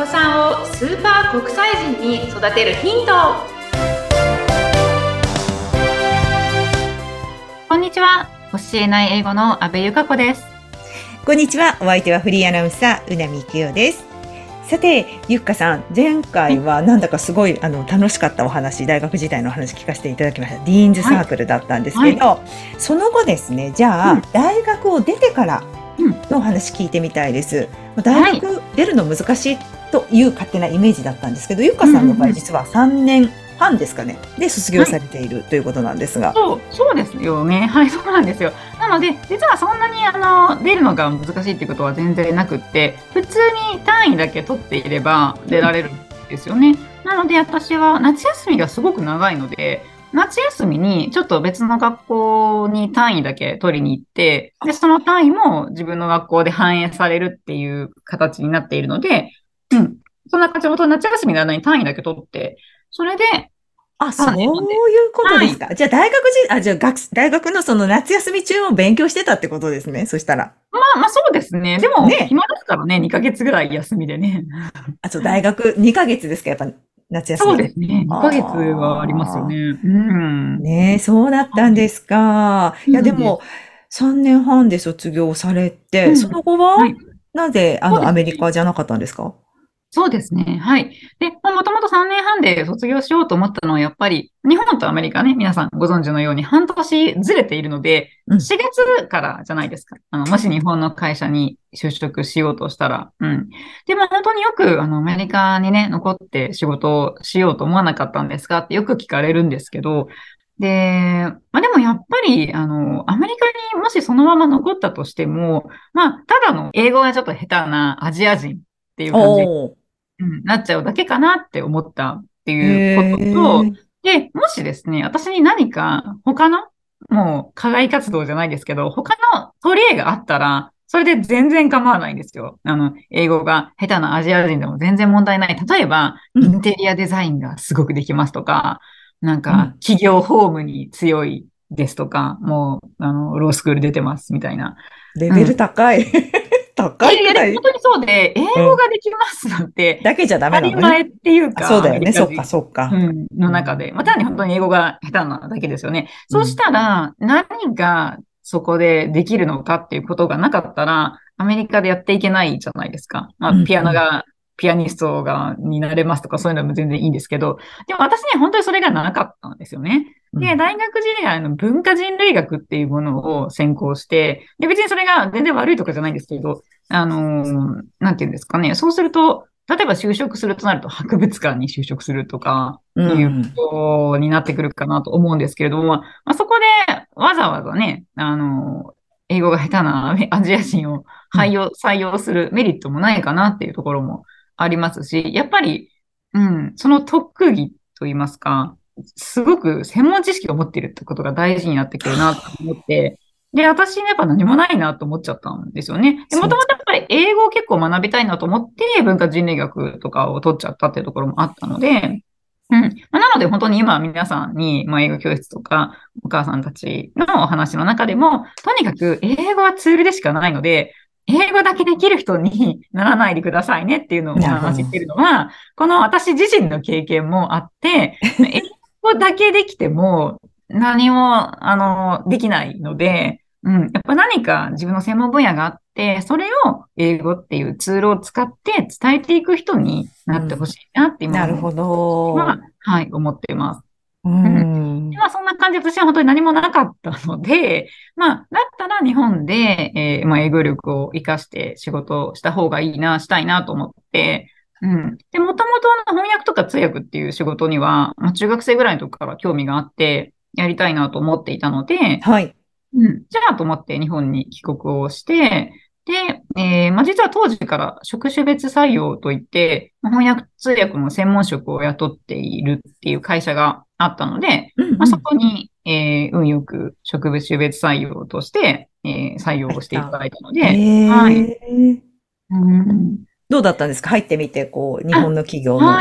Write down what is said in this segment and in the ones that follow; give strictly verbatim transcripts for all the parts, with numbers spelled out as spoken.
子さんをスーパー国際人に育てるヒント。こんにちは。教えない英語の阿部由香子です。 こんにちは。お相手はフリーアナウンサー、うなみきよです。さて、ゆっかさん、前回はなんだかすごいあの楽しかったお話、大学時代のお話聞かせていただきました。ディーンズサークルだったんですけど、はいはい、その後ですね、じゃあ、うん、大学を出てからのお話聞いてみたいです。うん、大学出るの難しいという勝手なイメージだったんですけど、ゆっかさんの場合実はさんねんはんですかね。で、卒業されている、はい、ということなんですが。 そう、そうですよね。はい、そうなんですよ。なので、実はそんなに、あの、出るのが難しいっていうことは全然なくって、普通に単位だけ取っていれば出られるんですよね。うん、なので、私は夏休みがすごく長いので、夏休みにちょっと別の学校に単位だけ取りに行って、で、その単位も自分の学校で反映されるっていう形になっているので、うん。そんな感じで、夏休みの間に単位だけ取って、それで、 あ、そういうことですか。はい、じゃあ大学時、あ、じゃあ学、大学のその夏休み中も勉強してたってことですね。そしたら。 まあまあそうですね。でも、ね、暇ですからね、にかげつぐらい休みでね。 あ、そう、大学にかげつですか、やっぱ夏休み。 そうですね。にかげつはありますよね。うん。 ねえ、そうだったんですか。いや、でも、さんねんはんで卒業されて、うん、その後は、はい、なぜ、あの、アメリカじゃなかったんですか？ そうですね。はい。で、もともとさんねんはんで卒業しようと思ったのは、やっぱり、日本とアメリカね、皆さんご存知のように半年ずれているので、うん、しがつからじゃないですか。あの、もし日本の会社に就職しようとしたら。うん。でも本当によく、あの、アメリカにね、残って仕事をしようと思わなかったんですかってよく聞かれるんですけど、で、まあでもやっぱり、あの、アメリカにもしそのまま残ったとしても、まあ、ただの英語がちょっと下手なアジア人っていう感じ。うん、なっちゃうだけかなって思ったっていうことと、で、もしですね、私に何か他の、もう課外活動じゃないですけど、他の取り柄があったら、それで全然構わないんですよ。あの、英語が下手なアジア人でも全然問題ない。例えば、インテリアデザインがすごくできますとか、なんか、企業法務に強いですとか、もう、あの、ロースクール出てますみたいな。 レベル高い。高いくらい。 いやいや、本当にそうで、英語ができますなんて、 うん、だけじゃダメなのね。 当たり前っていうか、 そうだよね。そっか、そっか。 うん、の中で。まあ、単に本当に英語が下手なだけですよね。うん、そうしたら、何がそこでできるのかっていうことがなかったら、アメリカでやっていけないじゃないですか。まあ、ピアノが、うんうん、ピアニストが、になれますとか、そういうのも全然いいんですけど、でも私ね、本当にそれがなかったんですよね。で、大学時代の文化人類学っていうものを専攻して、で、別にそれが全然悪いとかじゃないんですけど、あのー、なんていうんですかね。そうすると、例えば就職するとなると博物館に就職するとか、いうことになってくるかなと思うんですけれども、まあ、そこでわざわざね、あの、英語が下手なアジア人を採用、採用するメリットもないかなっていうところもありますし、やっぱり、うん、その特技といいますか、すごく専門知識を持っているってことが大事になってくるなと思って、で、私ね、やっぱ何もないなと思っちゃったんですよね。で、もともとやっぱり英語を結構学びたいなと思って、文化人類学とかを取っちゃったっていうところもあったので、うん。まあ、なので本当に今皆さんに、まあ、英語教室とか、お母さんたちのお話の中でも、とにかく英語はツールでしかないので、英語だけできる人にならないでくださいねっていうのをお話ししてるのは、この私自身の経験もあって、英語だけできても何も、あの、できないので、うん。やっぱ何か自分の専門分野があって、それを英語っていうツールを使って伝えていく人になってほしいなって今なるほど。 は、はい、思っています。 うん。 まあそんな感じで私は本当に何もなかったので、まあだったら日本で、えー、まあ英語力を活かして仕事をした方がいいな、したいなと思って、うん。で、もともと翻訳とか通訳っていう仕事には、まあ中学生ぐらいの時から興味があって、やりたいなと思っていたので、 はい。 うん。じゃあと思って日本に帰国をして、で、えー、まあ、実は当時から職種別採用といって、翻訳通訳の専門職を雇っているっていう会社があったので、 うんうん、 まあ、そこに、えー、運よく職種別採用として、えー、採用をしていただいたので、はい。 うん、 うん、 どうだったんですか？入ってみて、こう、日あ、 本の企業の。 はい。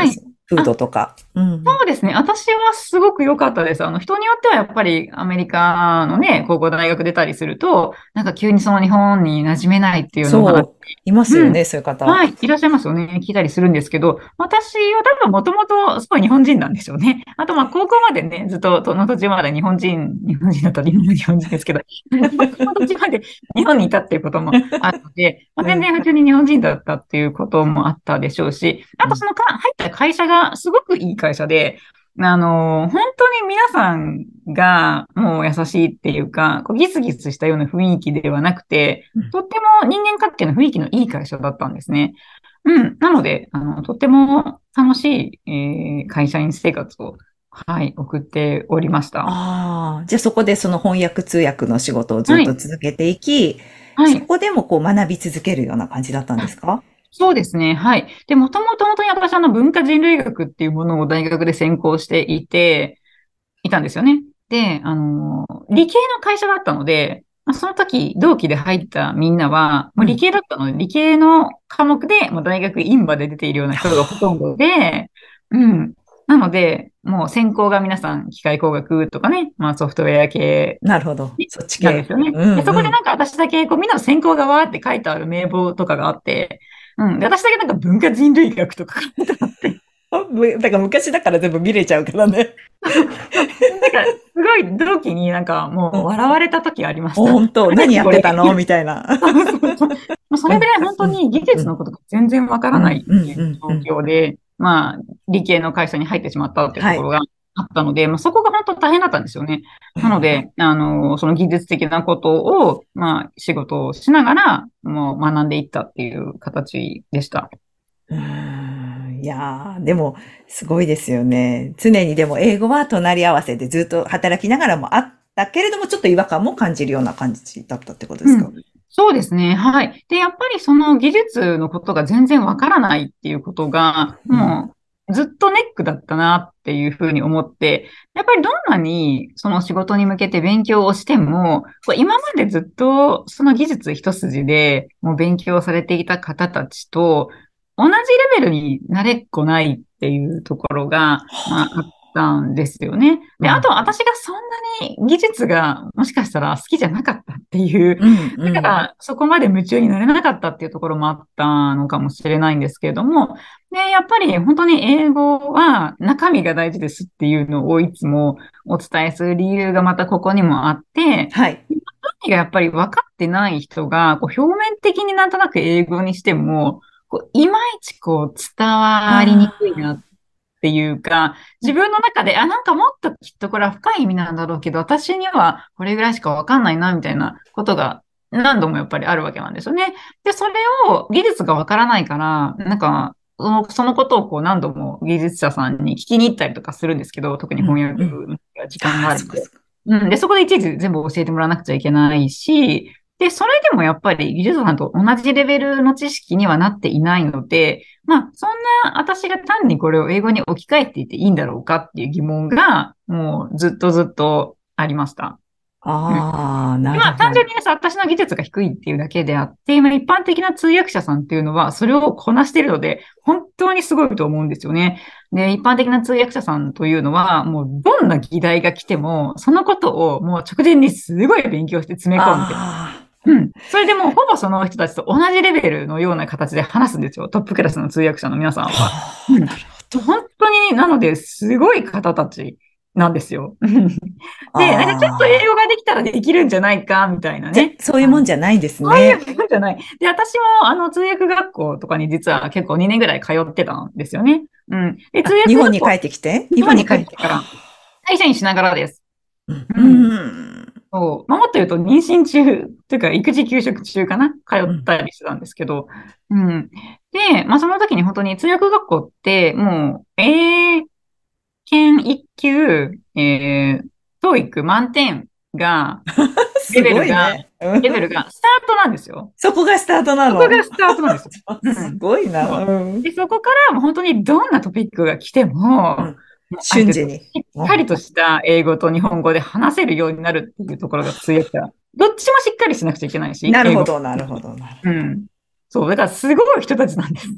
風土とか。うん。 そうですね。私はすごく良かったです。あの、人によってはやっぱりアメリカのね、高校大学出たりすると、なんか急にその日本に馴染めないっていうのを話。 そう、いますうん。 よね、そういう方。 はい。いらっしゃいますよね。聞いたりするんですけど、私は多分もともとすごい日本人なんでしょうね。あと、まあ、高校までね、ずっと、その途中まで日本人、日本人だったら今も日本人ですけど、高校の途中まで日本にいたっていうこともあるので、まあ、全うん。 然普通に日本人だったっていうこともあったでしょうし、あうん。 とそのか入った会社がすごくいい会社で、あの、本当に皆さんがもう優しいっていうか、こうギスギスしたような雰囲気ではなくて、とっても人間関係の雰囲気のいい会社だったんですね。うん。なので、あの、とっても楽しい、えー会社員生活を、はい、送っておりました。 ああ、じゃあそこでその翻訳通訳の仕事をずっとはい。 続けていき、 はい。 そこでもこう学び続けるような感じだったんですか？ そうですね。はい。で、もともと本当に私、あの、文化人類学っていうものを大学で専攻していて、いたんですよね。で、あの、理系の会社だったので、まあその時、同期で入ったみんなは、もう理うん。 系だったので、理系の科目で、もう大学院まで出ているような人がほとんどで、うん。なので、もう専攻が皆さん機械工学とかね、まあソフトウェア系なるほど。そっち系。 なんですよね。で、 うんうん。 そこでなんか私だけ、こう、みんなの専攻がわーって書いてある名簿とかがあって、うん。で、私だけなんか文化人類学とか書いてあって、 あむだから昔だから全部見れちゃうからね。 なんか、すごい同期になんかもううん。 笑われた時ありました。 本当、何やっ何これ。 てたのみたいな。 そうそうそう。まあそうん。 れぐらい本当うん。 に技うん。 術のことが全然わからうん。 ないうん。 っていううん。うん。 状況で、まあ、理系の会社に入ってしまったっていうとはい。 ころがあったので、まあ、そこが本当大変だったんですよね。 うん。 なので、あの、その技術的なことを、まあ、仕事をしながら、もう学んでいったっていう形でした。 うーん。いやー、でも、すごいですよね。常にでも英語は隣り合わせでずっと働きながらもあったけれども、ちょっと違和感も感じるような感じだったってことですか？ うん。そうですね。はい。で、やっぱりその技術のことが全然わからないっていうことが、 うん。 もうずっとネックだったなっていうふうに思って、やっぱりどんなにその仕事に向けて勉強をしても、こう今までずっとその技術一筋でもう勉強されていた方たちと同じレベルになれっこないっていうところが、まあ、あったんですよね。で、あうん。 と私がそんなに技術がもしかしたら好きじゃなかったっていううん。うん。 だから、そこまで夢中になれなかったっていうところもあったのかもしれないんですけれども、で、やっぱり本当に英語は中身が大事ですっていうのをいつもお伝えする理由がまたここにもあって、 はい。 中身がやっぱり分かってない人が、こう表面的になんとなく英語にしても、こういまいちこう伝わりにくいなあっていうか、自分の中で、あ、なんかもっときっとこれは深い意味なんだろうけど、私にはこれぐらいしかわかんないな、みたいなことが何度もやっぱりあるわけなんですよね。で、それを技術がわからないから、なんか、そのそのことをこう何度も技術者さんに聞きに行ったりとかするんですけど、特にあ。うん。 翻訳うん。 の時間ああ、 があるんで。 そっかそっか。 うん。で、そこでいちいち全部教えてもらわなくちゃいけないし、で、それでもやっぱり技術者さんと同じレベルの知識にはなっていないので、まあ、そんな私が単にこれを英語に置き換えていていいんだろうかっていう疑問が、もうずっとずっとありました。うん。 ああ、なまあ、単るほど。 純にね、私の技術が低いっていうだけであって、まあ、一般的な通訳者さんっていうのは、それをこなしているので、本当にすごいと思うんですよね。で、一般的な通訳者さんというのは、もうどんな議題が来ても、そのことをもう直前にすごい勉強して詰め込んで、 あうん。それでもうほぼその人たちと同じレベルのような形で話すんですよ。トップクラスの通訳者の皆さあ、 んは。 はあ、 うん。 なるほど。 本当に、なので、すごい方たちなんですよ。で、なんかちょっと英ああ。 語ができたらできるんじゃないか、みたいなじゃ、 ね。 そういうもんあのじゃないんですそういうね。 ことじゃない。で、私も、あの、通訳学校とかに実は結構にねんぐらい通ってたんですよね。うん。で、通あ、日訳学校、 本に帰ってきて日日本に帰本に帰って、 ってから、会社員しながらです。 うん。ううん。 ん。 そう。まあ、もっと言うと、妊娠中、というか、育児休職中かな通うん。 ったりしてたんですけど。うん。で、まあ、その時に本当に通訳学校って、もう、英検一級、えー、トーイック満点が、レすベルが、 ごいね。うん。 レベルがスタートなんですよ。 そこがスタートなそこがの。 スタートなんですよ。うすん。 ごいな。 そう。 うん。 で、そこからもう本当にどんなトピックが来ても、 うん。 もうある程度し瞬時に。うん。 っかりとした英語と日本語で話せるようになるっていうところが強いから、どっちもしっかりしなくちゃいけないし、英語。 なるほど、なるほど、なるほど。 うん。そう。だからすごい人たちなんです。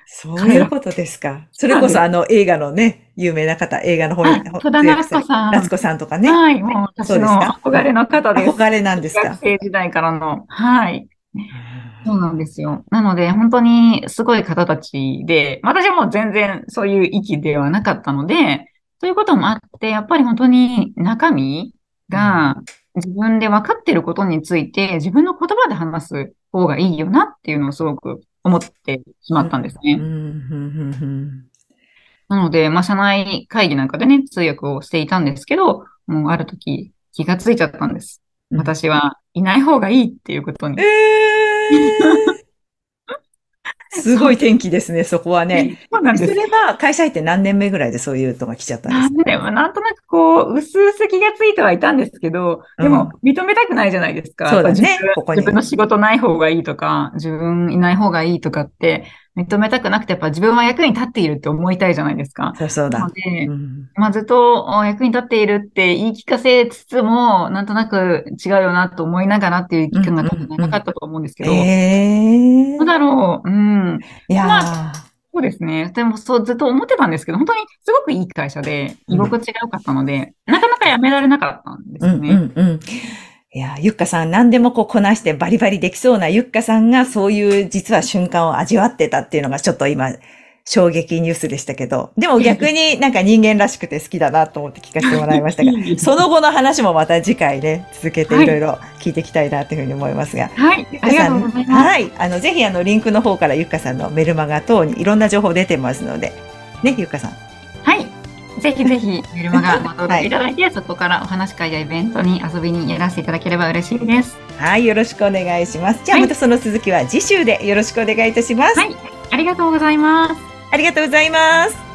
そういうことですか。それこそあの映画のね、有名な方、映画の方に、 戸田夏子さん。 夏子さんとかね。 はい、もう私の憧れの方です。 憧れなんですか。 学生時代からの。はい。そうなんですよ。なので、本当にすごい方たちで、私はもう全然そういう域ではなかったので、ということもあって、やっぱり本当に中身が自分で分かっていることについて自分の言葉で話す方がいいよなっていうのをすごく思ってしまったんですね。なので、まあ、社内会議なんかでね、通訳をしていたんですけど、もうある時気がついちゃったんです。私はいない方がいいっていうことに。 えーすごい天気ですね、そこはね。 そうなんです。 それは会社入って何年目ぐらいでそういうのが来ちゃったんですか？ でもなんとなくこう、薄々気がついてはいたんですけど、でも認めたくないじゃないですか。 そうだね、 自分ここに。 自分の仕事ない方がいいとか、自分いない方がいいとかって認めたくなくて、やっぱ自分は役に立っているって思いたいじゃないですか。 そうそうだ。 なので、 うん、 まあずっと役に立っているって言い聞かせつつも、なんとなく違うよなと思いながらっていう期間が多分長かったと思うんですけど、 えー、 どうだろう。うん。 いやー、 まあそうですね。でも、そう、ずっと思ってたんですけど、本当にすごくいい会社で、居心地が良かったので、うん、なかなか辞められなかったんですよね。 うんうんうん。いや、ゆっかさん、何でもこうこなしてバリバリできそうなゆっかさんが、そういう実は瞬間を味わってたっていうのがちょっと今、衝撃ニュースでしたけど、でも逆になんか人間らしくて好きだなと思って聞かせてもらいましたが、その後の話もまた次回ね、続けていろいろ聞いていきたいなというふうに思いますが。 はい。ありがとうございます。 はい。あの、ぜひあの、リンクの方からゆっかさんのメルマガ等にいろんな情報出てますので、ね、ゆっかさん。 はい。ぜひぜひメルマガご登録いただいて、はい、そこからお話会やイベントに遊びにやらせていただければ嬉しいです。 はい。よろしくお願いします。じゃあまたその続きは次週でよろしくお願いいたします。 はい。ありがとうございます。 ありがとうございます。